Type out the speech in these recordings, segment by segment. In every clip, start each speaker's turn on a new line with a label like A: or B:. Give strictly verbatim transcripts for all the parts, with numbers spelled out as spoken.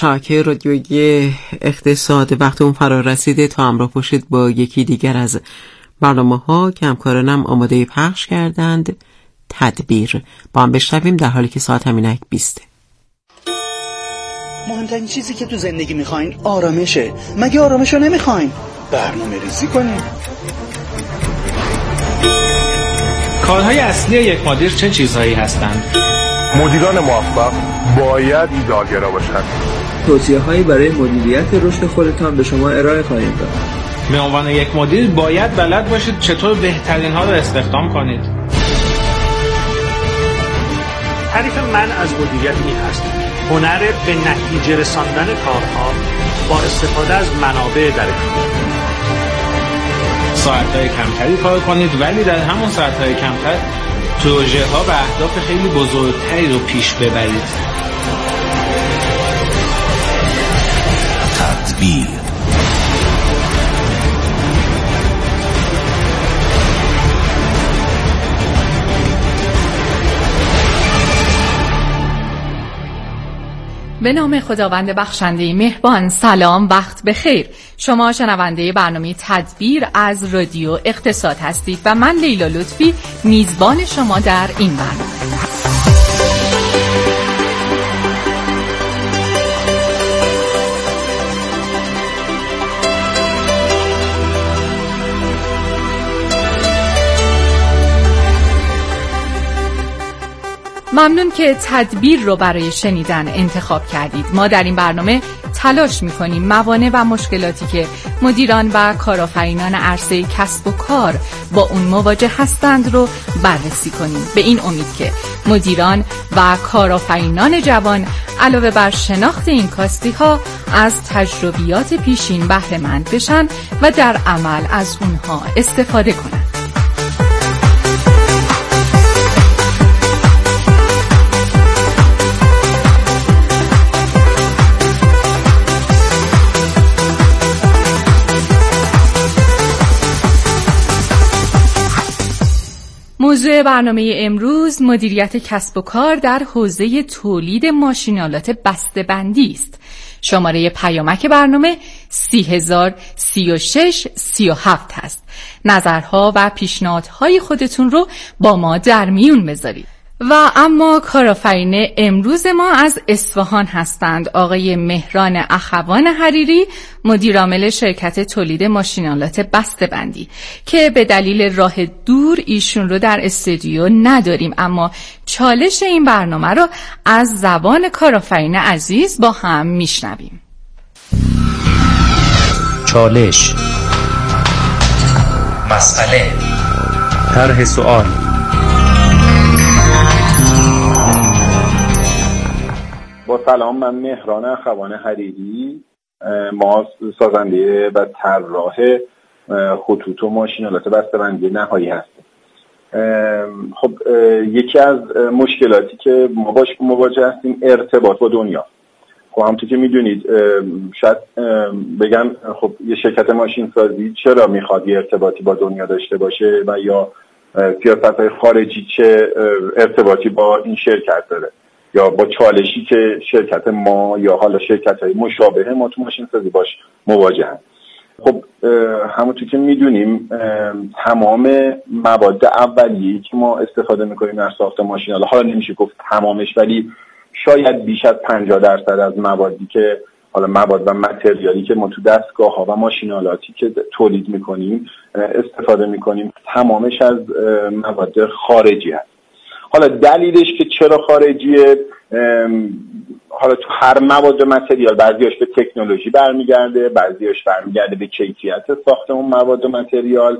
A: شبکه رادیویی اقتصاد وقتمون فرا رسیده تا همراه باشید با یکی دیگر از برنامه ها که همکارانم آماده پخش کردند. تدبیر با هم بشنویم در حالی که ساعت همینک بیسته.
B: مهمترین چیزی که تو زندگی میخواین آرامشه. مگه آرامشو نمیخواین؟ برنامه ریزی کنین.
C: کارهای اصلی یک مدیر چه چیزهایی هستند؟
D: مدیران موفق باید ایده‌گرا باشند.
E: توصیه‌هایی برای مدیریت رشد خودتان به شما ارائه خواهیم داد.
C: به عنوان یک مدیر باید بلد باشید چطور بهترین ها رو استخدام کنید.
F: تعریف من از مدیریت این است: هنر به نتیجه رساندن کارها با استفاده از منابع در اختیار.
C: ساعت‌های کمتری کار کنید ولی در همون ساعت‌های کمتر پروژه ها و اهداف خیلی بزرگتری رو پیش ببرید.
G: تدبیر
H: به نام خداوند بخشنده مهربان. سلام، وقت بخیر. شما شنونده برنامه تدبیر از رادیو اقتصاد هستید و من لیلا لطفی میزبان شما در این برنامه. ممنون که تدبیر رو برای شنیدن انتخاب کردید. ما در این برنامه تلاش می‌کنیم موانع و مشکلاتی که مدیران و کارآفرینان عرصه کسب و کار با اون مواجه هستند رو بررسی کنیم، به این امید که مدیران و کارآفرینان جوان علاوه بر شناخت این کاستی‌ها از تجربیات پیشین بهره مند بشن و در عمل از اونها استفاده کنند. موضوع برنامه امروز مدیریت کسب و کار در حوزه تولید ماشینالات بسته‌بندی است. شماره پیامک برنامه سی هزار سی و شش سی و هفت هست. نظرها و پیشنهادهای خودتون رو با ما در میون بذارید. و اما کارآفرین امروز ما از اصفهان هستند، آقای مهران اخوان حریری، مدیر عامل شرکت تولید ماشینالات بسته‌بندی که به دلیل راه دور ایشون رو در استودیو نداریم، اما چالش این برنامه رو از زبان کارآفرین عزیز با هم میشنویم.
G: چالش، مسئله،
E: طرح سوال.
D: با سلام، من مهران اخوان حریری، ما سازنده و طراح خطوط و ماشینالات بسته‌بندی نهایی هستیم. خب یکی از مشکلاتی که ما باش مواجه هستیم ارتباط با دنیا. خب همونطور که میدونید شاید بگن خب یه شرکت ماشین سازی چرا میخواد یه ارتباطی با دنیا داشته باشه و یا سیاست‌های خارجی چه ارتباطی با این شرکت داره یا با چالشی که شرکت ما یا حالا شرکت‌های مشابه ما تو ماشین سازی باش مواجهن. خب همونطور که میدونیم تمام مواد اولیه‌ای که ما استفاده میکنیم در ساخت ماشین، حالا حالا نمیشه گفت تمامش ولی شاید بیش از پنجاه درصد از موادی که حالا مواد و متریالی که ما تو دستگاه‌ها و ماشینالاتی که تولید میکنیم استفاده میکنیم تمامش از مواد خارجی هست. حالا دلیلش که چرا خارجیه، حالا تو هر مواد و متریال بعضیاش به تکنولوژی برمیگرده، بعضیاش برمیگرده به کیفیت ساخت اون مواد و متریال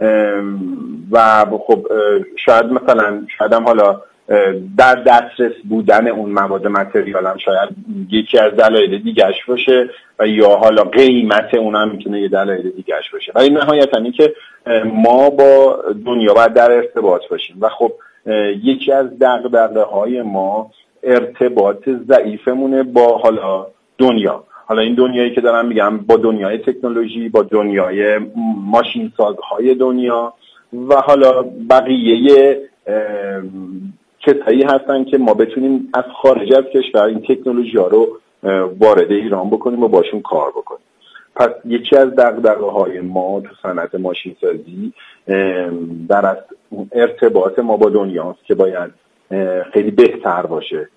D: و خب شاید مثلا شاید هم حالا در دسترس بودن اون مواد و متریال هم شاید یکی از دلایل دیگه‌اش باشه و یا حالا قیمت اون هم میتونه یه دلایل دیگه‌اش باشه. ولی نهایتاً این که ما با دنیا باید در ارتباط باشیم و خب یکی از دغدغه‌های ما ارتباط ضعیفمونه با حالا دنیا. حالا این دنیایی که دارم میگم با دنیای تکنولوژی، با دنیای ماشین سازهای دنیا و حالا بقیه کسایی هستن که ما بتونیم از خارج از کشور این تکنولوژی ها رو وارد ایران بکنیم و باشون کار بکنیم. پس یکی از دغدغه‌های ما تو صنعت ماشین سازی در ارتباط ما با دنیاست که باید خیلی بهتر باشه.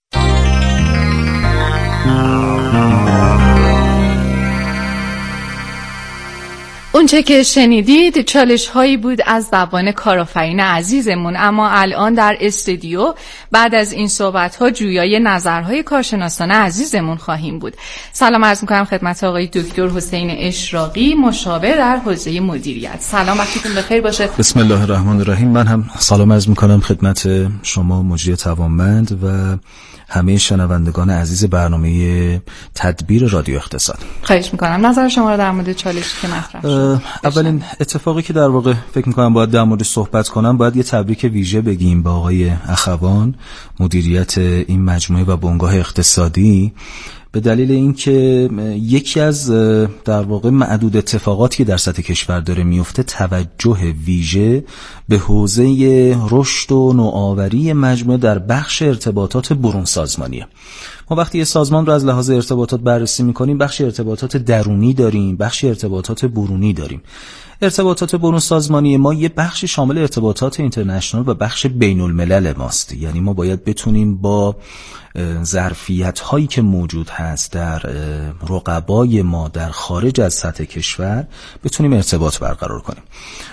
H: اونچه که شنیدید چالش هایی بود از زبان کارآفرین عزیزمون، اما الان در استودیو بعد از این صحبت ها جویای نظرهای کارشناسان عزیزمون خواهیم بود. سلام عرض میکنم خدمت آقای دکتر حسین اشراقی، مشاور در حوزه مدیریت. سلام، وقتتون بخیر باشه.
G: بسم الله الرحمن الرحیم. من هم سلام عرض میکنم خدمت شما مجری توانمند و همه شنوندگان عزیز برنامه تدبیر رادیو اقتصاد.
H: خواهش میکنم نظر شما رو در مورد چالشی که مطرح شد.
G: اولین اتفاقی که در واقع فکر میکنم باید در مورد صحبت کنم، باید یه تبریک ویژه بگیم با آقای اخوان، مدیریت این مجموعه و بنگاه اقتصادی، به دلیل اینکه یکی از در واقع معدود اتفاقاتی که در سطح کشور داره میفته توجه ویژه به حوزه رشد و نوآوری مجموعه در بخش ارتباطات برون سازمانیه. ما وقتی یه سازمان رو از لحاظ ارتباطات بررسی میکنیم، بخش ارتباطات درونی داریم، بخش ارتباطات برونی داریم. ارتباطات برون سازمانی ما یه بخش شامل ارتباطات اینترنشنال و بخش بین الملل ماست. یعنی ما باید بتونیم با ظرفیت هایی که موجود هست در رقبای ما در خارج از سطح کشور بتونیم ارتباط برقرار کنیم.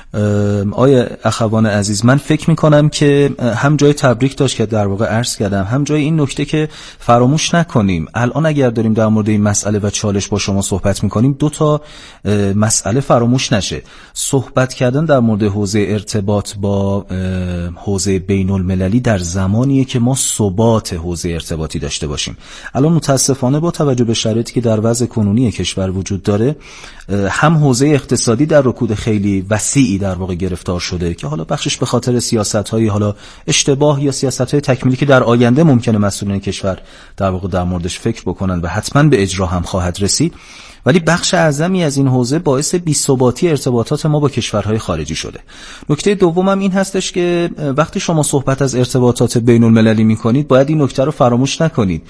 G: آیا اخوان عزیز، من فکر میکنم که هم جای تبریک داشت که در واقع عرض کردم، هم جای این نکته که فراموش نکنیم الان اگر داریم در مورد این مسئله و چالش با شما صحبت میکنیم، دو تا مسئله فراموش نشه. صحبت کردن در مورد حوزه ارتباط با حوزه بین المللی در زمانیه که ما ثبات حوزه ارتباطی داشته باشیم. الان متاسفانه با توجه به شرایطی که در وضع کنونی کشور وجود داره، هم حوزه اقتصادی در رکود خیلی وسیعی در واقع گرفتار شده که حالا بخشش به خاطر سیاست‌های حالا اشتباه یا سیاست‌های تکمیلی که در آینده ممکنه مسئولین کشور در واقع در موردش فکر بکنن و حتما به اجرا هم خواهد رسید، ولی بخش اعظمی از این حوزه باعث بی‌ثباتی ارتباطات ما با کشورهای خارجی شده. نکته دومم این هستش که وقتی شما صحبت از ارتباطات بین المللی میکنید، باید این نکته رو فراموش نکنید.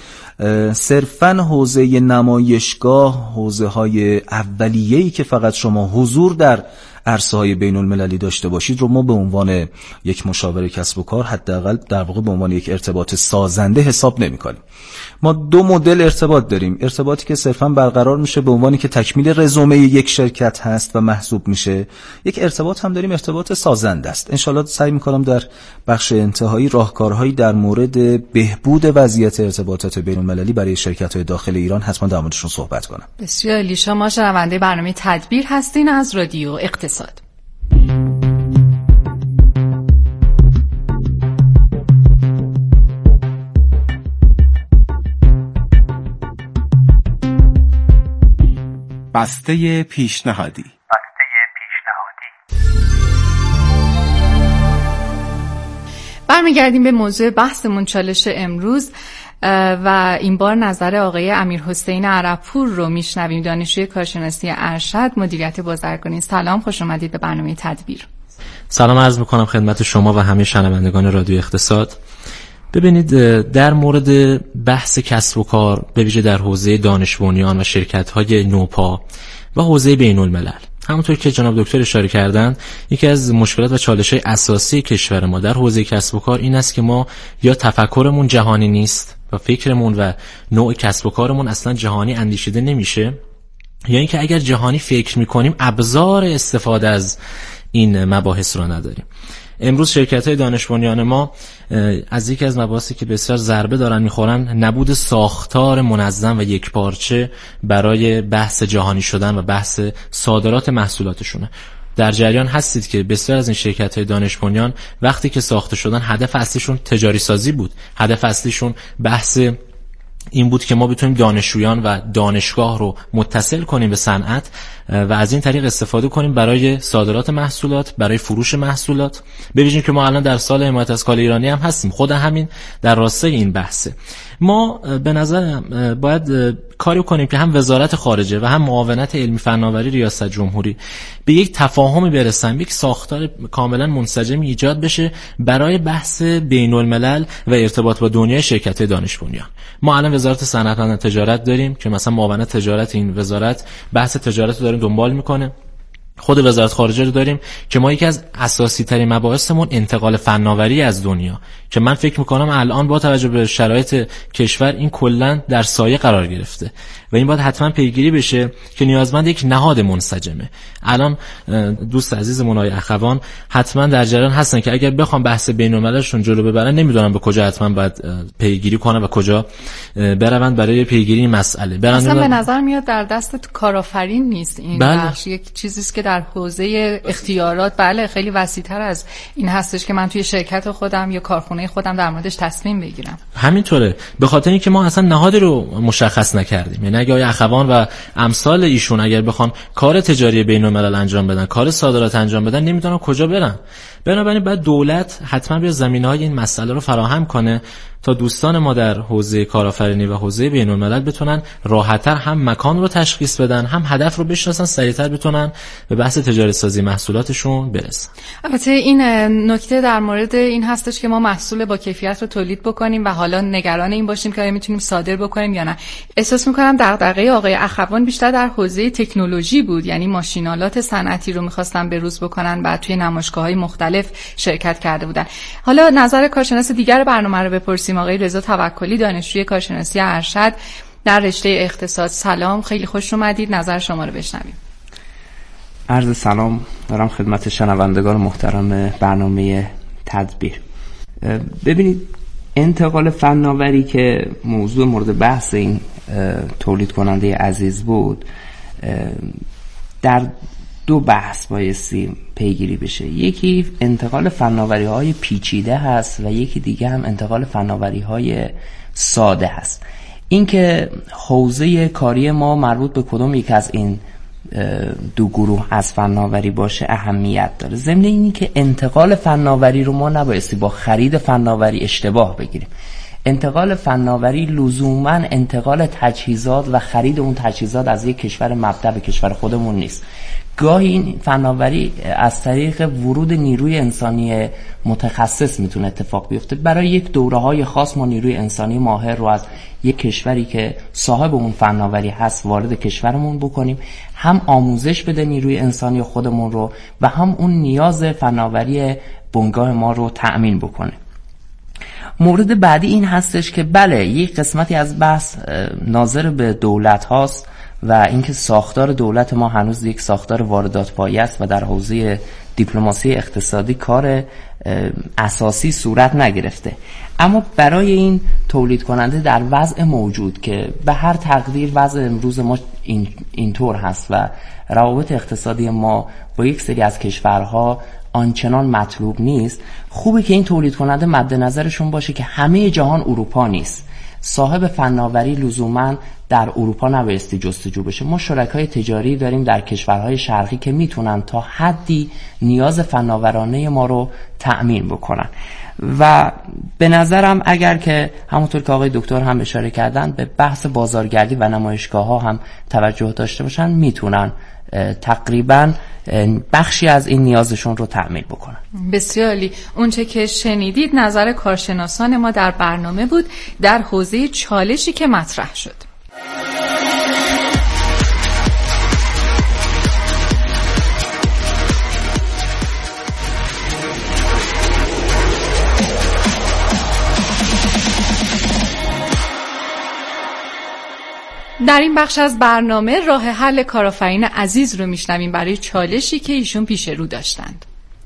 G: صرفاً حوزه نمایشگاه، حوزه‌های اولیه‌ای که فقط شما حضور در عرصه‌های بین المللی داشته باشید رو ما به عنوان یک مشاور کسب و کار حداقل در واقع به عنوان یک ارتباط سازنده حساب نمی‌کنیم. ما دو مدل ارتباط داریم. ارتباطی که صرفاً برقرار میشه به عنوانی که تکمیل رزومه یک شرکت هست و محسوب میشه. یک ارتباط هم داریم ارتباط سازنده است. انشالله سعی می‌کنم در بخش انتهایی راهکارهایی در مورد بهبود وضعیت ارتباطات بین المللی برای شرکت‌های داخل ایران حتما در موردشون صحبت کنم.
H: بسیار عالی. شما شنونده برنامه تدبیر هستین از رادیو اقتصاد.
I: بسته پیشنهادی.
H: برمیگردیم به موضوع بحثمون، چالش امروز، و این بار نظر آقای امیرحسین عربپور رو میشنویم، دانشجوی کارشناسی ارشد مدیریت بازرگانی. سلام، خوش اومدید به برنامه تدبیر.
J: سلام عرض میکنم خدمت شما و همه شنوندگان رادیو اقتصاد. ببینید، در مورد بحث کسب و کار به ویژه در حوزه دانش بنیان و شرکت‌های نوپا و حوزه بین الملل، همونطور که جناب دکتر اشاره کردند، یکی از مشکلات و چالش‌های اساسی کشور ما در حوزه کسب و کار این است که ما یا تفکرمون جهانی نیست و فکرمون و نوع کسب و کارمون اصلا جهانی اندیشیده نمیشه، یا اینکه اگر جهانی فکر میکنیم ابزار استفاده از این مباحث رو نداریم. امروز شرکت‌های دانش بنیان ما از یکی از مباحثی که بسیار ضربه دارن میخورن نبود ساختار منظم و یکپارچه برای بحث جهانی شدن و بحث صادرات محصولاتشونه. در جریان هستید که بسیار از این شرکت‌های دانش بنیان وقتی که ساخته شدن هدف اصلیشون تجاری سازی بود، هدف اصلیشون بحث این بود که ما بتونیم دانشجویان و دانشگاه رو متصل کنیم به صنعت و از این طریق استفاده کنیم برای صادرات محصولات، برای فروش محصولات. ببینید که ما الان در سال حمایت از کالای ایرانی هم هستیم، خود همین در راستای این بحثه. ما به نظرم باید کاری کنیم که هم وزارت خارجه و هم معاونت علمی فناوری ریاست جمهوری به یک تفاهمی برسن، یک ساختار کاملا منسجم ایجاد بشه برای بحث بین الملل و ارتباط با دنیای شرکت دانش بنیان. ما الان وزارت صنعت و تجارت داریم که مثلا معاونت تجارت این وزارت بحث تجارت رو داریم دنبال میکنه. خود وزارت خارجه رو داریم که ما یکی از اساسی ترین مباحثمون انتقال فناوری از دنیا، که من فکر میکنم الان با توجه به شرایط کشور این کلا در سایه قرار گرفته و این باید حتما پیگیری بشه که نیازمند یک نهاد منسجمه. الان دوست عزیزمون آقای اخوان حتما در جریان هستن که اگر بخوام بحث بین‌المللشون جلو ببرن نمیدونم به کجا حتما باید پیگیری کنن و کجا بروند برای پیگیری این مسئله.
H: اصلا به نظر میاد در دست کارآفرین نیست این
J: بله.
H: بخش یک چیزی است که در حوزه اختیارات بله خیلی وسیع‌تر از این هستش که من توی شرکت خودم یا کارخونه خودم در موردش تصمیم بگیرم.
J: همینطوره، به خاطر اینکه ما اصلا نهادی رو مشخص نکردیم. یعنی اگه آقای اخوان و امثال ایشون اگر بخوان کار تجاری بین‌الملل انجام بدن، کار صادرات انجام بدن، نمیدونم کجا برن. بنابراین باید دولت حتما به زمینه‌های این مسئله رو فراهم کنه تا دوستان ما در حوزه کارآفرینی و حوزه بین‌الملل بتونن راحت‌تر هم مکان رو تشخیص بدن، هم هدف رو بشناسن، سریع‌تر بتونن به بحث تجارت سازی محصولاتشون برسن.
H: البته این نکته در مورد این هستش که ما محصول با کیفیت رو تولید بکنیم و حالا نگران این باشیم که آیا میتونیم صادر بکنیم یا نه. احساس می‌کنم دغدغه آقای اخوان بیشتر در حوزه تکنولوژی بود، یعنی ماشین‌آلات صنعتی رو می‌خواستن بروز بکنن، بعد توی نمایشگاه‌های مختلف شرکت کرده بودن. حالا نظر کارشناس دیگر برنامه رو بپرسیم. آقای رضا توکلی، دانشجوی کارشناسی ارشد در رشته اقتصاد. سلام، خیلی خوش اومدید، نظر شما رو بشنویم.
K: عرض سلام دارم خدمت شنوندگان محترم برنامه تدبیر. ببینید، انتقال فناوری که موضوع مورد بحث این تولید کننده عزیز بود، در دو بحث بایستی پیگیری بشه. یکی انتقال فناوری های پیچیده هست و یکی دیگه هم انتقال فناوری های ساده هست. این که حوزه کاری ما مربوط به کدوم یک از این دو گروه از فناوری باشه اهمیت داره. ضمن اینی که انتقال فناوری رو ما نبایستی با خرید فناوری اشتباه بگیریم. انتقال فناوری لزوما انتقال تجهیزات و خرید اون تجهیزات از یک کشور مبدأ به کشور خودمون نیست. گاهی این فناوری از طریق ورود نیروی انسانی متخصص میتونه اتفاق بیفته. برای یک دوره‌های خاص ما نیروی انسانی ماهر رو از یک کشوری که صاحب اون فناوری هست وارد کشورمون بکنیم، هم آموزش بده نیروی انسانی خودمون رو و هم اون نیاز فناوری بنگاه ما رو تأمین بکنه. مورد بعدی این هستش که بله، یک قسمتی از بحث ناظر به دولت هاست و اینکه ساختار دولت ما هنوز یک ساختار واردات پایه است و در حوزه دیپلماسی اقتصادی کار اساسی صورت نگرفته. اما برای این تولید کننده در وضع موجود که به هر تقدیر وضع امروز ما این اینطور هست و روابط اقتصادی ما با یک سری از کشورها آنچنان مطلوب نیست، خوبه که این تولید کننده مد نظرشون باشه که همه جهان اروپا نیست. صاحب فناوری لزوما در اروپا نبایستی جستجو بشه. ما شرکای تجاری داریم در کشورهای شرقی که میتونن تا حدی نیاز فناورانه ما رو تأمین بکنن و به نظرم اگر که همونطور که آقای دکتر هم اشاره کردن به بحث بازارگردی و نمایشگاه ها هم توجه داشته باشن، میتونن تقریبا بخشی از این نیازشون رو تأمین بکنن.
H: بسیار عالی. اونچه که شنیدید نظر کارشناسان ما در برنامه بود در حوزه چالشی که مطرح شد. در این بخش از برنامه راه حل کارآفرین عزیز رو میشنویم برای چالشی که ایشون پیش رو داشتند.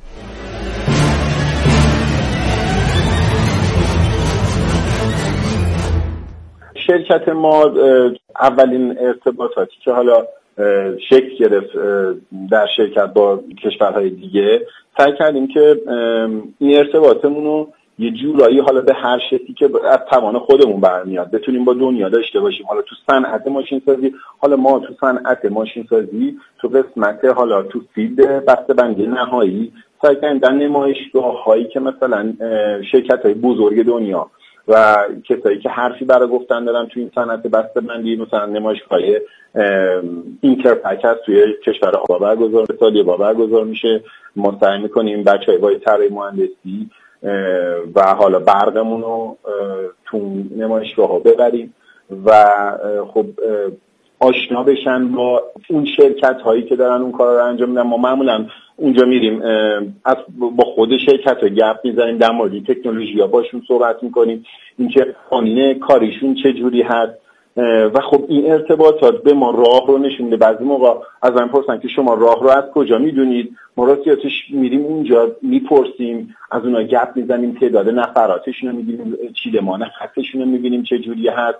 D: شرکت ما اولین ارتباطاتی که حالا شکل گرفت در شرکت با کشورهای دیگه، سعی کردیم که این ارتباطمون رو یه جورایی حالا به هر شکلی که از توان خودمون برمیاد بتونیم با دنیا داشته باشیم. حالا تو صنعت ماشین سازی، حالا ما تو صنعت ماشین سازی تو قسمت حالا تو فیلد بسته‌بندی نهایی سعی کردیم در نمایشگاه‌هایی که مثلا شرکت‌های بزرگ دنیا و کسایی که حرفی برای گفتن دارن توی این صنعت بسته‌بندی، مثلا نمایشگاه اینترپک هست توی کشور آبا برگزار سالی با برگزار میشه. ما سعی میکنیم بچهای با طراحی مهندسی و حالا برقمون رو تو نمایشگاه ها ببریم و خب آشنا بشن با اون شرکت هایی که دارن اون کارا رو انجام میدن. ما معمولا اونجا میریم از با خود شرکت ها گپ میزنیم، در مورد تکنولوژی ها باشون صحبت میکنیم، اینکه قانون کاریشون چه جوری هست و خب این ارتباطات به ما راه رو نشون میده. بعضی موقع از من پرسن که شما راه رو از کجا میدونید؟ ما راستیاتش میریم اونجا میپرسیم، از اونها گپ میزنیم، تعداد نفراتشون رو میگیریم، چیدمان خطشون رو میبینیم چه جوری هست،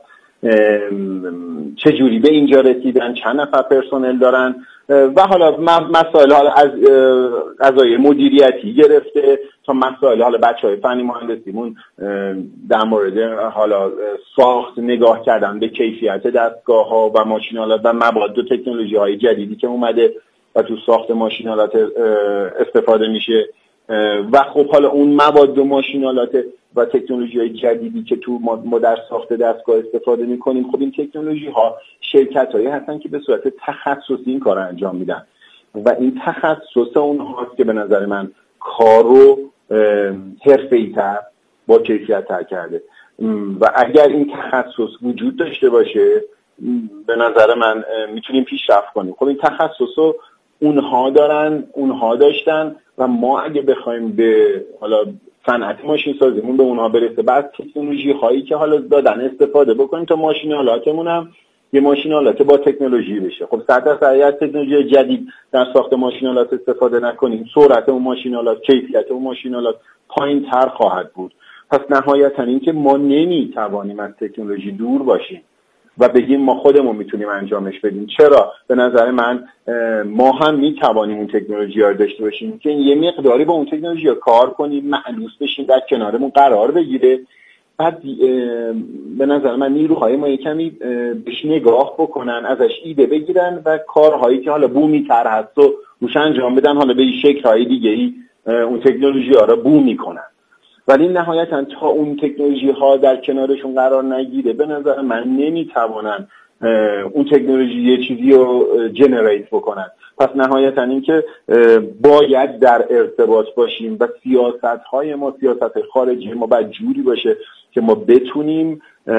D: چه جوری به اینجا رسیدن، چند نفر پرسنل دارن و حالا مسائل حالا از قضایای مدیریتی گرفته تا مسائل حالا بچهای فنی مهندسیمون در مورد حالا ساخت نگاه کردن به کیفیت دستگاه ها و ماشینالات و مواد و تکنولوژی های جدیدی که اومده و تو ساخت ماشینالات استفاده میشه و خب حالا اون مواد و ماشینالات و تکنولوژی های جدیدی که تو ما در ساخت دستگاه استفاده میکنیم، خب این تکنولوژی ها شرکت هایی هستن که به صورت تخصصی این کار انجام میدن و این تخصص اونهاست که به نظر من کار رو حرفه‌ای تر با کیفیت تر کرده و اگر این تخصص وجود داشته باشه به نظر من میتونیم پیشرفت کنیم. خب این تخصص رو اونها دارن، اونها داشتن و ما اگه بخوایم به حالا صنعت ماشین سازیمون به اونها برسه، بعد تکنولوژی هایی که حالا دادن استفاده بکنیم تا ماشینالاتمون هم یه ماشینالات با تکنولوژی بشه. خب صد درصد اگر تکنولوژی جدید در ساخت ماشینالات استفاده نکنیم، سرعت اون ماشینالات، کیفیت اون ماشینالات پایین تر خواهد بود. پس نهایتا این که ما نمیتوانیم از تکنولوژی دور باشیم و بگیم ما خودمون میتونیم انجامش بدیم. چرا؟ به نظر من ما هم میتوانیم اون تکنولوژی ها رو داشته باشیم که یه مقداری با اون تکنولوژی ها کار کنیم، مألوف بشیم، در کنارمون قرار بگیره. بعد به نظر من نیروهای ما کمی بهش نگاه بکنن، ازش ایده بگیرن و کارهایی که حالا بومی تر هست و روش انجام بدن، حالا به این شکل‌های دیگه‌ای اون تکنولوژی ها رو بوم میکنن. ولی نهایتا تا اون تکنولوژی ها در کنارشون قرار نگیره به نظر من نمیتوانن اون تکنولوژی یه چیزی رو جنریت بکنن. پس نهایتا این که باید در ارتباط باشیم و سیاست های ما، سیاست خارجی ما باید جوری باشه که ما بتونیم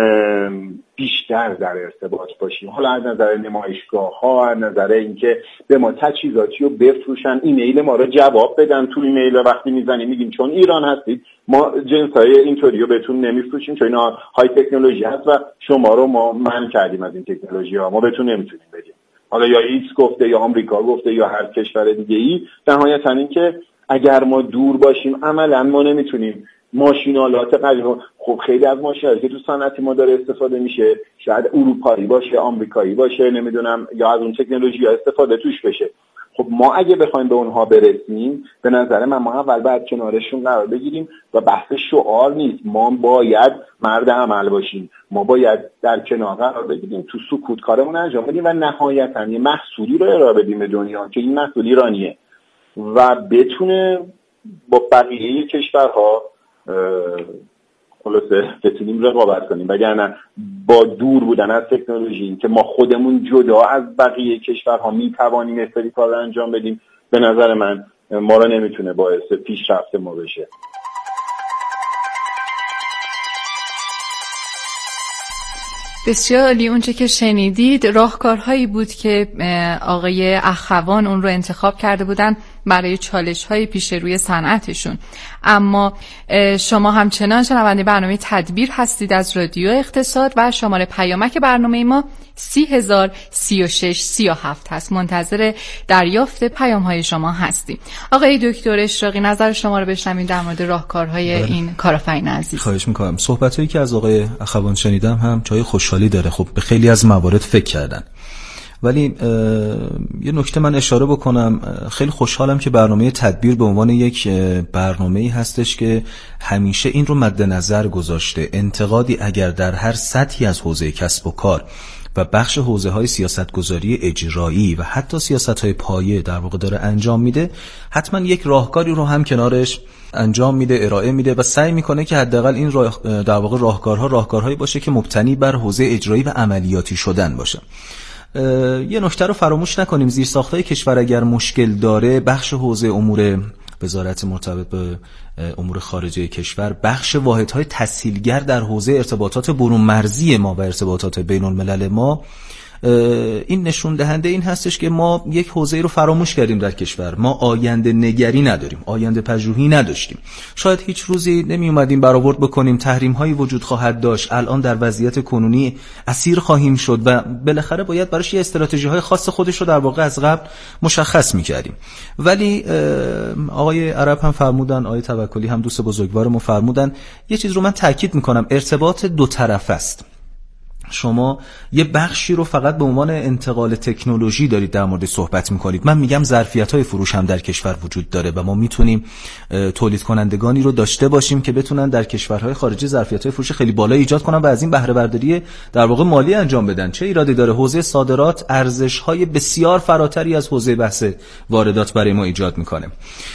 D: بیشتر در ارتباط باشیم، حالا از نظر نمایشگاه ها، از نظر اینکه به ما تجهیزاتی رو بفروشن، ایمیل ما رو جواب بدن. تو ایمیل وقتی میزنیم میگیم چون ایران هستید ما جنسای اینطوری رو بهتون نمیفروشیم چون اینا های تکنولوژی هست و شما رو ما منع کردیم از این تکنولوژی ها، ما بهتون نمیتونیم بدیم. حالا یا ایکس گفته یا آمریکا گفته یا هر کشور دیگه ای. نهایتا این که اگر ما دور باشیم عملا ما نمیتونیم ماشینالات قدیم. خب خیلی از ماشینالاتی که تو صنعت ما داره استفاده میشه شاید اروپایی باشه، آمریکایی باشه، نمیدونم، یا از اون تکنولوژی ها استفاده توش بشه. خب ما اگه بخوایم به اونها برسیم به نظر من ما اول باید کنارشون قرار بگیریم و بحث شعار نیست، ما باید مرد عمل باشیم، ما باید در کنار قرار بگیریم، تو سکوت کارمون انجام بدیم و نهایتاً یه محصولی رو ارائه بدیم به دنیا که این محصول ایرانیه و بتونه با بقیه کشورها خلاصه بتونیم رقابت کنیم. وگرنه با دور بودن از تکنولوژی که ما خودمون جدا از بقیه کشورها میتوانیم استری کار رو انجام بدیم، به نظر من ما رو نمیتونه باعث پیشرفت ما بشه.
H: بسیار عالی. اونچه که شنیدید راهکارهایی بود که آقای اخوان اون رو انتخاب کرده بودن برای چالش‌های پیش روی صنعتشون. اما شما همچنان شنونده برنامه تدبیر هستید از رادیو اقتصاد و شماره پیامک برنامه ما سی هزار سی و شش سی و هفت هست. منتظر دریافت پیام‌های شما هستیم. آقای دکتر اشراقی نظر شما رو بشنویم در مورد راهکارهای بله. این کارآفرین عزیز.
G: خواهش می‌کنم. صحبتایی که از آقای اخوان شنیدم هم جای خوشحالی داره. خب به خیلی از موارد فکر کردن. ولی یه نکته من اشاره بکنم، خیلی خوشحالم که برنامه تدبیر به عنوان یک برنامه‌ای هستش که همیشه این رو مد نظر گذاشته انتقادی اگر در هر سطحی از حوزه کسب و کار و بخش حوزه‌های سیاست‌گذاری اجرایی و حتی سیاست‌های پایه در واقع داره انجام میده، حتما یک راهکاری رو هم کنارش انجام میده، ارائه میده و سعی میکنه که حداقل این راه در واقع راهکارها راهکارهایی باشه که مبتنی بر حوزه اجرایی و عملیاتی شدن باشه. یه نکته رو فراموش نکنیم، زیرساخت‌های کشور اگر مشکل داره، بخش حوزه امور وزارت مرتبط به امور خارجه کشور، بخش واحدهای تسهیلگر در حوزه ارتباطات برون مرزی ما و ارتباطات بین الملل ما، این نشون دهنده این هستش که ما یک حوزه رو فراموش کردیم در کشور. ما آینده نگری نداریم، آینده پژوهی نداشتیم. شاید هیچ روزی نمی اومدیم برآورد بکنیم تحریم هایی وجود خواهد داشت، الان در وضعیت کنونی اسیر خواهیم شد و بالاخره باید براش یه استراتژی های خاص خودش رو در واقع از قبل مشخص می‌کردیم. ولی آقای عرب هم فرمودن، آقای توکلی هم دوست بزرگوارمون فرمودن، یه چیز رو من تاکید می‌کنم، ارتباط دو طرفه است. شما یه بخشی رو فقط به عنوان انتقال تکنولوژی دارید در مورد صحبت میکنید. من میگم ظرفیت‌های فروش هم در کشور وجود داره و ما میتونیم تولید کنندگانی رو داشته باشیم که بتونن در کشورهای خارجی ظرفیت‌های فروش خیلی بالا ایجاد کنن و از این بهره برداری در واقع مالی انجام بدن. چه ایرادی داره حوزه صادرات ارزش‌های بسیار فراتری از حوزه بحث واردات برای ما ایجاد میکنه.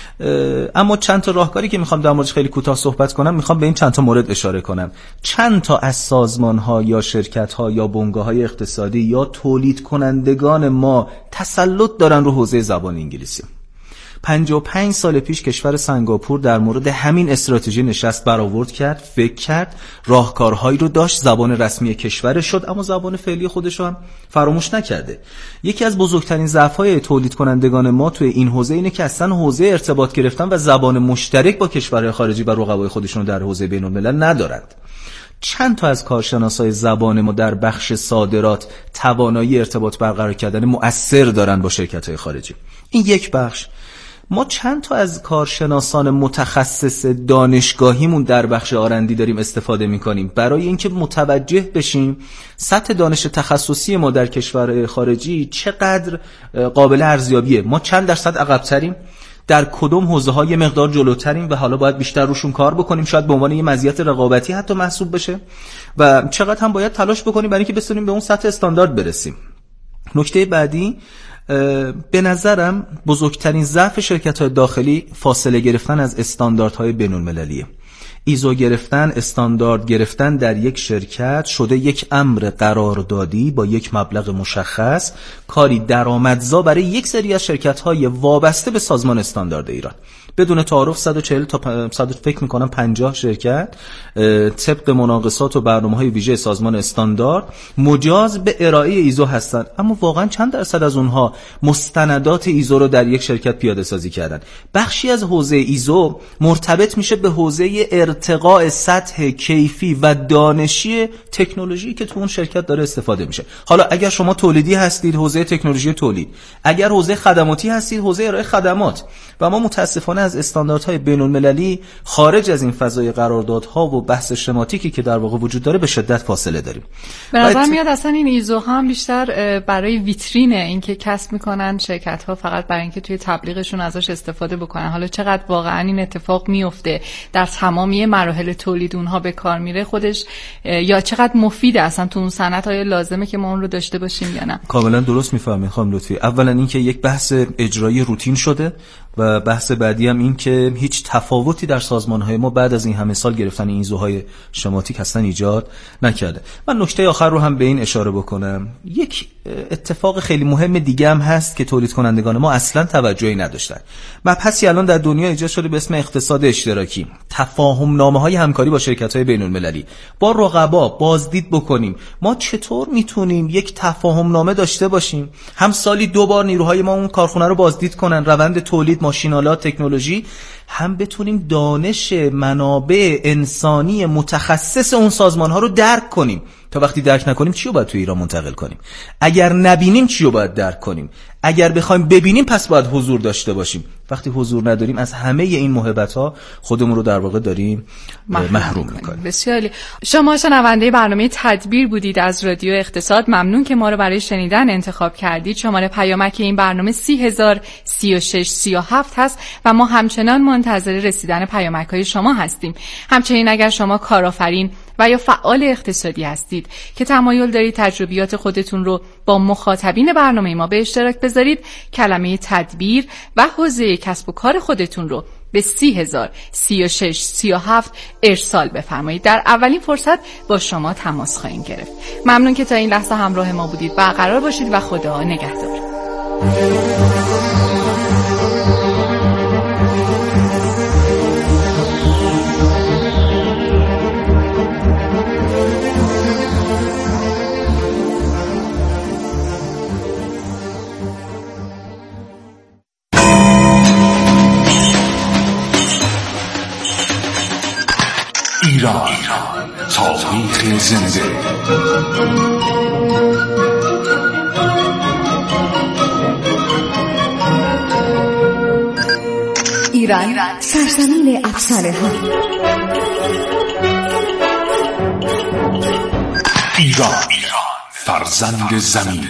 G: اما چند تا راهکاری که میخوام در موردش خیلی کوتاه صحبت کنم، میخوام به این چند تا مورد اشاره کنم. چند تا از سازمان‌ها یا شرکت‌ها یا بنگاه‌های اقتصادی یا تولید کنندگان ما تسلط دارن رو حوزه زبان انگلیسی. پنجاه و پنج سال پیش کشور سنگاپور در مورد همین استراتژی نشست برآورد کرد، فکر کرد، راهکارهایی رو داشت، زبان رسمی کشور شد، اما زبان فعلی خودش رو هم فراموش نکرده. یکی از بزرگترین ضعف‌های تولید کنندگان ما توی این حوزه اینه که اصلا حوزه ارتباط گرفتن و زبان مشترک با کشورهای خارجی و رقبای خودشون در حوزه بین‌الملل ندارند. چند تا از کارشناسای زبان ما در بخش صادرات توانایی ارتباط برقرار کردن مؤثر دارن با شرکت‌های خارجی. این یک بخش. ما چند تا از کارشناسان متخصص دانشگاهیمون در بخش آرندی داریم استفاده میکنیم برای اینکه متوجه بشیم سطح دانش تخصصی ما در کشور خارجی چقدر قابل ارزیابیه. ما چند درصد عقب‌تریم، در کدوم حوزه‌ها یه مقدار جلوتریم و حالا باید بیشتر روشون کار بکنیم، شاید به عنوان یه مزیت رقابتی حتی محسوب بشه، و چقدر هم باید تلاش بکنیم برای اینکه بتونیم به اون سطح استاندارد برسیم. نکته بعدی، به نظرم بزرگترین ضعف شرکت‌های داخلی فاصله گرفتن از استانداردهای بین‌المللیه. ایزو گرفتن، استاندارد گرفتن در یک شرکت شده یک امر قراردادی با یک مبلغ مشخص، کاری درآمدزا برای یک سری از شرکت‌های وابسته به سازمان استاندارد ایران. بدون تعارف صد و چهل تا صد فکر می‌کنم پنجاه شرکت طبق مناقصات و برنامه‌های ویژه سازمان استاندارد مجاز به ارائه ایزو هستند، اما واقعا چند درصد از اونها مستندات ایزو رو در یک شرکت پیاده سازی کردن؟ بخشی از حوزه ایزو مرتبط میشه به حوزه ارتقاء سطح کیفی و دانشی تکنولوژی که تو اون شرکت داره استفاده میشه. حالا اگر شما تولیدی هستید، حوزه تکنولوژی تولید، اگر حوزه خدماتی هستید، حوزه ارائه خدمات. و ما متاسفانه از استانداردهای بین‌المللی خارج از این فضای قراردادها و بحث شماتیکی که در واقع وجود داره به شدت فاصله داریم.
H: به نظر میاد اصلا این ایزو هم بیشتر برای ویترینه، اینکه کسب میکنن شرکت‌ها فقط برای اینکه توی تبلیغشون ازش استفاده بکنن. حالا چقدر واقعا این اتفاق میفته در تمامی مراحل تولید اونها به کار میره خودش، یا چقدر مفیده اصلا تو اون صنعت، های لازمه که ما اون رو داشته باشیم یا نه؟
G: کاملا درست میفهمید خانم لطفی. اولا اینکه یک بحث اجرایی روتین شده و بحث بعدی هم این که هیچ تفاوتی در سازمان‌های ما بعد از این همه سال گرفتن این ایزوهای شماتیک هستن ایجاد نکرده. من نکته آخر رو هم به این اشاره بکنم. یک اتفاق خیلی مهم دیگه هم هست که تولید کنندگان ما اصلا توجهی نداشتن. مبحثی الان در دنیا ایجاد شده به اسم اقتصاد اشتراکی. تفاهم نامه‌های همکاری با شرکت‌های بین‌المللی، با رقبا بازدید بکنیم ما چطور میتونیم یک تفاهم نامه داشته باشیم، هم سالی دو بار نیروهای ما اون کارخونه رو بازدید کنن، روند تولید، ماشین‌آلات، تکنولوژی، هم بتونیم دانش منابع انسانی متخصص اون سازمان‌ها رو درک کنیم. تا وقتی درک نکنیم چی رو باید توی ایران منتقل کنیم؟ اگر نبینیم چی رو باید درک کنیم؟ اگر بخوایم ببینیم پس باید حضور داشته باشیم. وقتی حضور نداریم از همه این موهبت‌ها خودمون رو در واقع داریم محروم, محروم می‌کنیم.
H: بسیاری. شما شنونده برنامه تدبیر بودید از رادیو اقتصاد. ممنون که ما رو برای شنیدن انتخاب کردید. شماره پیامک این برنامه سی هزار سی و شش سی و هفت هست و ما همچنان منتظر رسیدن پیامک‌های شما هستیم. همچنین اگر شما کارآفرین و یا فعال اقتصادی هستید که تمایل دارید تجربیات خودتون رو با مخاطبین برنامه ما به اشتراک بذارید، کلمه تدبیر و حوزه کسب و کار خودتون رو به سی هزار سی و شش سی و هفت ارسال بفرمایید. در اولین فرصت با شما تماس خواهیم گرفت. ممنون که تا این لحظه همراه ما بودید. برقرار باشید و خدا نگهدار.
L: ایران، تاریخ زنده.
M: ایران، سرزمین افسانه‌ها.
L: ایران، فرزند زمین.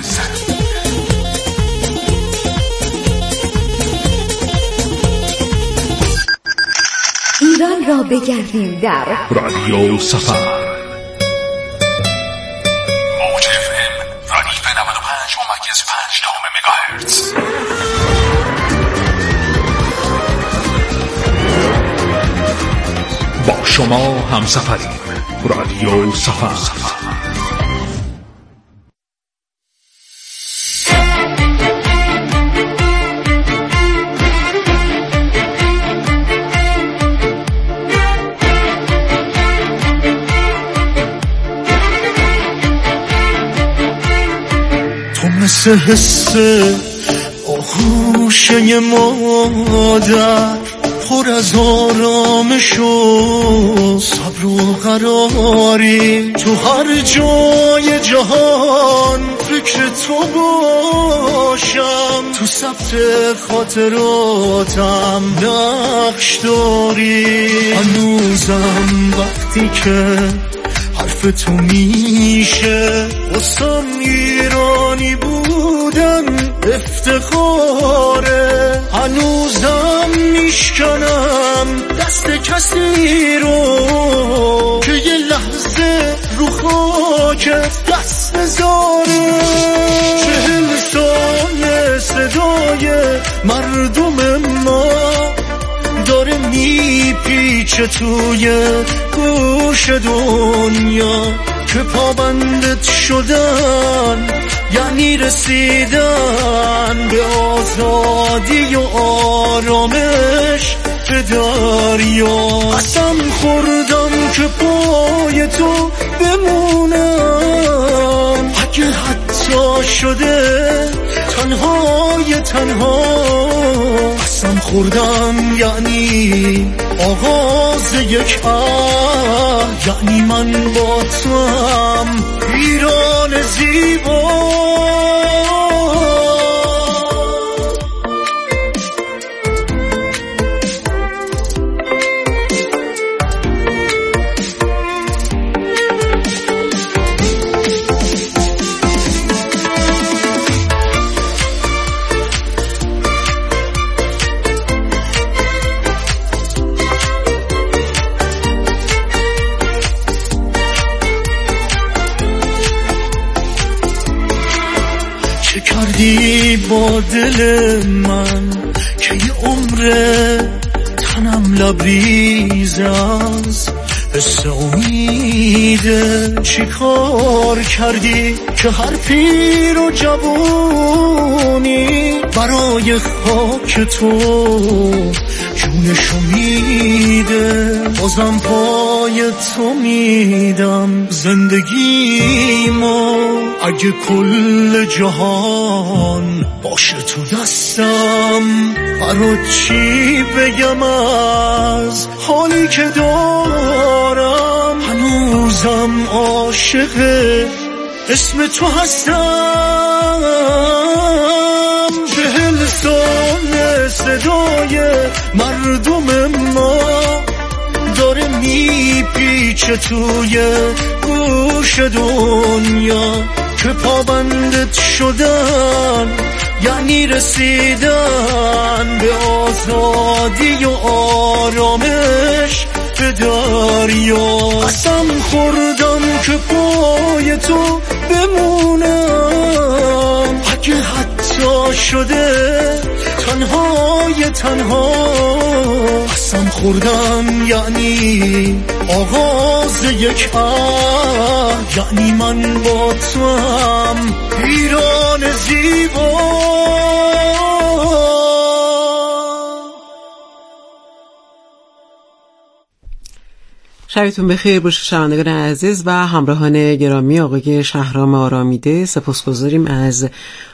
M: ایران را بگردیم در
L: رادیو سفر. موج اف ام ردیف نود و پنج ممیز پنج دهم مگاهرتز. با شما همسفریم. رادیو سفر.
N: مثل حس آغوشه مادر، پر از آرامش و صبر و قراری. تو هر جای جهان فکر تو باشم، تو ثبت خاطراتم نقش داری. هنوزم وقتی که حرف تو میشه واسم ایرانی بودن افتخاره. هنوزم میشکنم دست کسی رو که یه لحظه رو خاکت دست بذاره. چهل سال صدای مردم ما داره میپیچه توی گوش دنیا، که پابندت شدن یعنی رسیدن به آزادی و آرامش به دریا. قسم خوردم که پای تو بمونم، اگه حتی شده تنهای تنها. قسم خوردم یعنی آغاز یک عهد، یعنی من با تو هم ایران زیبا. کردی با دل من که یه عمره تنم لبریز از حس امیده. چی کار کردی که هر پیر و جوونی برای خاک تو جونشو میده. بازم پای تو میدم زندگی ما، اگه کل جهان باشه تو دستم. برات چی بگم از حالی که دارم، هنوزم عاشق اسم تو هستم. چهل سال صدای مردم ما داره میپیچه توی گوش دنیا، که پابندت شدن یعنی رسیدن به آزادی و آرامش به دریا. قسم خوردم که پای تو بمونم اگه حتی شده تنهای تنها. قسم خوردم یعنی آغاز یک عهد، یعنی من با تو هم ایران زیبا.
A: شبتون بخیر باشه شنوندگان عزیز و همراهان گرامی. آقای شهرام آرامیده سپاسگزاریم از